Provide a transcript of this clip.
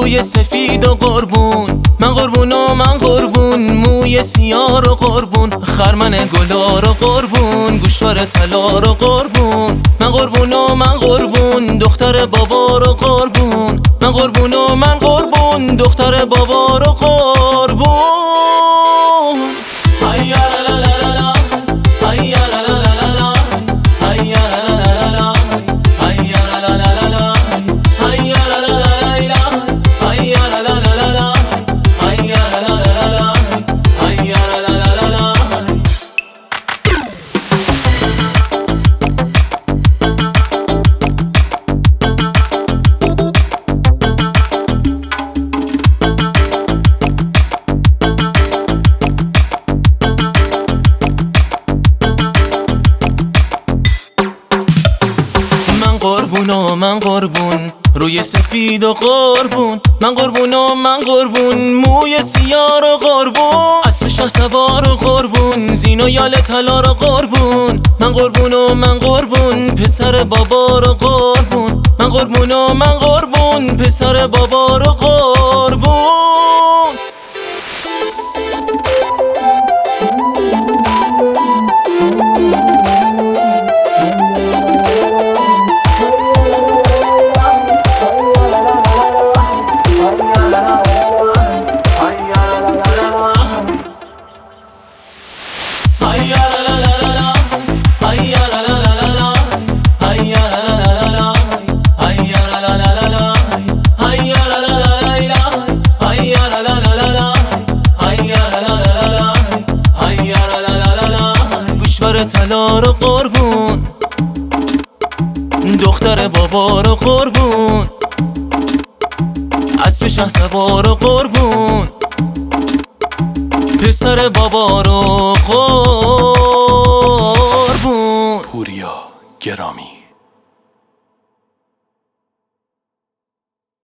روی سفید و قربون، من قربون و من قربون، موی سیاه و قربون، خرمن گلار و قربون، گوشوار طلا و قربون، من قربون و من قربون، دختر بابا رو قربون، من قربون و من قربون، دختر بابا رو قربون. من قربون روی سفید و قربون، من قربون و من قربون، موی سیاه و قربون، اسب شاه سوار و قربون، زین و یال طلا و قربون، من قربون و من قربون، پسر بابا رو قربون، من قربون و من قربون، پسر بابا رو قربون. گوشوار طلا رو قربون، دختر بابا رو قربون، اسب شاه سوار رو قربون، پسر بابا رو قربون. پوریا گرامی.